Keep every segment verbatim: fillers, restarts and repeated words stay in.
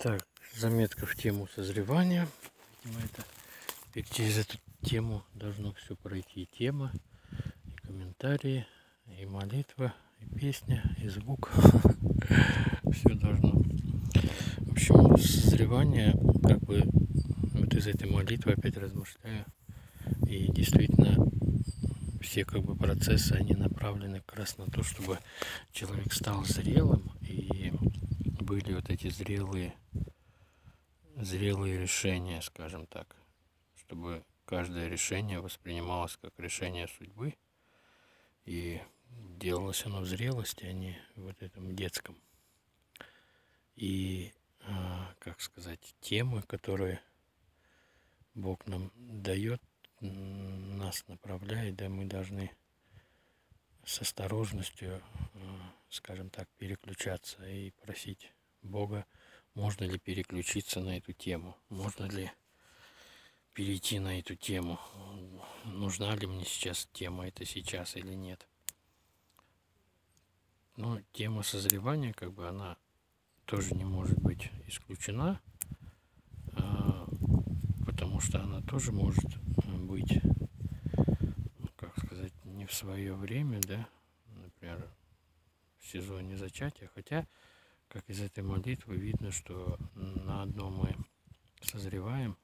Так, заметка в тему созревания. Мы это, теперь через эту тему должно все пройти. И тема, и комментарии, и молитва, и песня, и звук. Все должно. В общем, созревание, как бы, вот из этой молитвы опять размышляю. И действительно, все как бы процессы, они направлены как раз на то, чтобы человек стал зрелым, и были вот эти зрелые зрелые решения, скажем так, чтобы каждое решение воспринималось как решение судьбы, и делалось оно в зрелости, а не вот этом детском. И, как сказать, темы, которые Бог нам дает, нас направляет, да, мы должны с осторожностью, скажем так, переключаться и просить Бога, можно ли переключиться на эту тему, можно ли перейти на эту тему, нужна ли мне сейчас тема это сейчас или нет. Но тема созревания, как бы, она тоже не может быть исключена, потому что она тоже может быть, как сказать, не в свое время, да, например, в сезоне зачатия, хотя, как из этой молитвы видно, что на одно мы созреваем,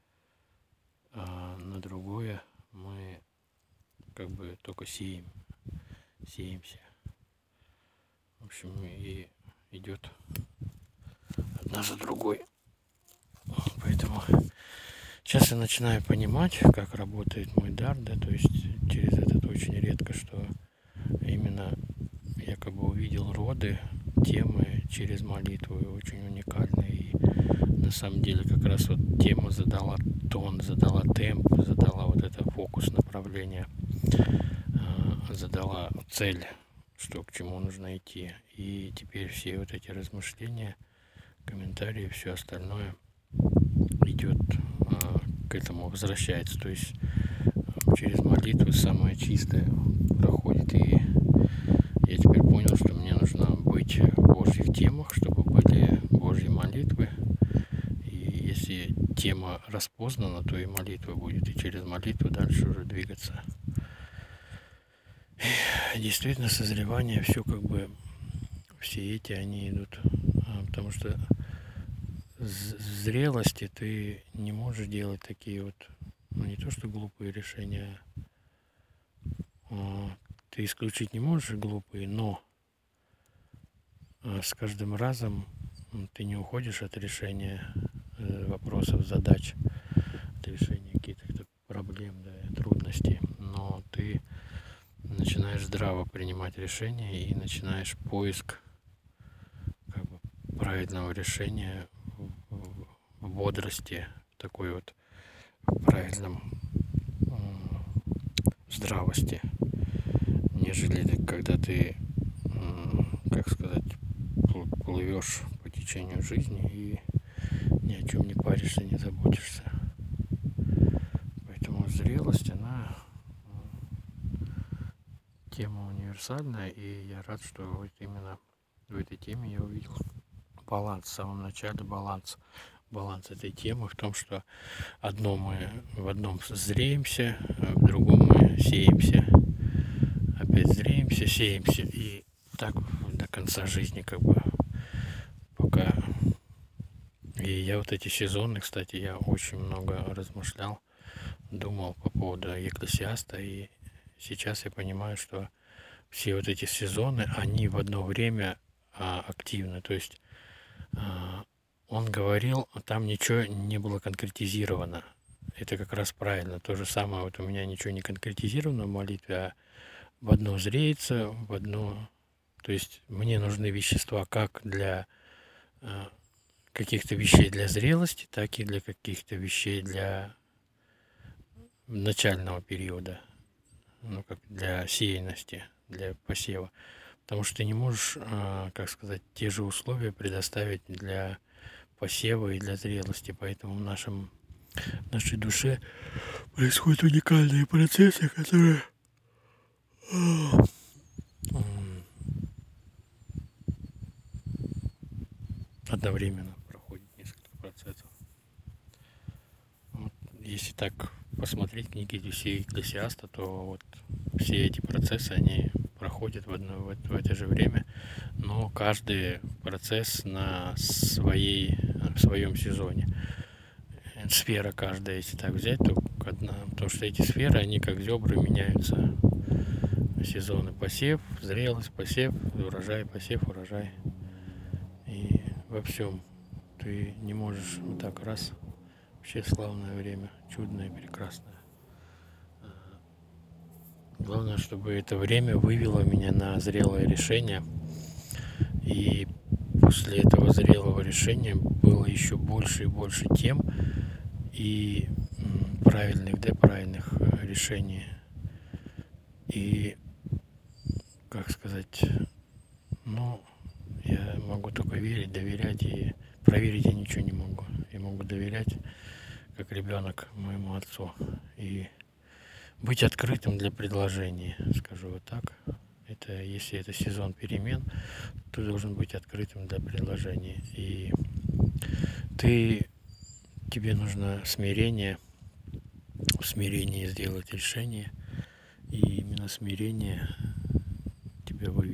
а на другое мы как бы только сеем, сеемся. В общем, и идет одна за другой. Поэтому сейчас я начинаю понимать, как работает мой дар, да, то есть через этот очень редко, что именно я как бы увидел роды, темы через молитву, очень уникальные. И на самом деле как раз вот тема задала тон, задала темп, задала вот это фокус направления, задала цель, что к чему нужно идти. И теперь все вот эти размышления, комментарии, все остальное идет к этому, возвращается. То есть через молитву самое чистое проходит. И я теперь понял, что мне нужно быть в Божьих темах, чтобы были Божьи молитвы. И если тема распознана, то и молитва будет. И через молитву дальше уже двигаться. И действительно, созревание, все как бы, все эти, они идут. Потому что в зрелости ты не можешь делать такие вот, ну не то что глупые решения, ты исключить не можешь глупые, но с каждым разом ты не уходишь от решения вопросов, задач, от решения каких-то проблем, да, трудностей, но ты начинаешь здраво принимать решения и начинаешь поиск как бы правильного решения в бодрости, такой вот в правильном здравости, нежели когда ты, как сказать, плывешь по течению жизни и ни о чем не паришься, не заботишься. Поэтому зрелость, она тема универсальная, и я рад, что вот именно в этой теме я увидел баланс, в самом начале баланс. Баланс этой темы в том, что одно мы в одном зреемся, а в другом мы сеемся. Опять зреемся, сеемся. И так до конца жизни, как бы, пока. И я вот эти сезоны, кстати, я очень много размышлял, думал по поводу Екклесиаста, и сейчас я понимаю, что все вот эти сезоны, они в одно время а, активны. То есть а, он говорил, там ничего не было конкретизировано. Это как раз правильно. То же самое, вот у меня ничего не конкретизировано в молитве, а в одно зреется, в одно... То есть мне нужны вещества как для а, каких-то вещей для зрелости, так и для каких-то вещей для начального периода, ну, как для сеянности, для посева. Потому что ты не можешь, а, как сказать, те же условия предоставить для посева и для зрелости. Поэтому в нашем, в нашей душе происходят уникальные процессы, которые одновременно проходят если так посмотреть книги Экклесиаста, то вот все эти процессы, они проходят в, одно, в, в это же время, но каждый процесс на своей, в своем сезоне. Сфера каждая, если так взять, то одна, потому что эти сферы, они как зебры меняются. Сезоны: посев, зрелость, посев, урожай, посев, урожай. И во всем ты не можешь вот так раз. Вообще славное время, чудное, прекрасное. Главное, чтобы это время вывело меня на зрелое решение. И после этого зрелого решения было еще больше и больше тем и правильных, да, правильных решений. И, как сказать, ну, я могу только верить, доверять, и проверить я ничего не могу. Я могу доверять, как ребенок, моему отцу, и быть открытым для предложений, скажу вот так. Это, если это сезон перемен, ты должен быть открытым для предложений. И ты, тебе нужно смирение, в смирении сделать решение, и именно смирение тебя выведет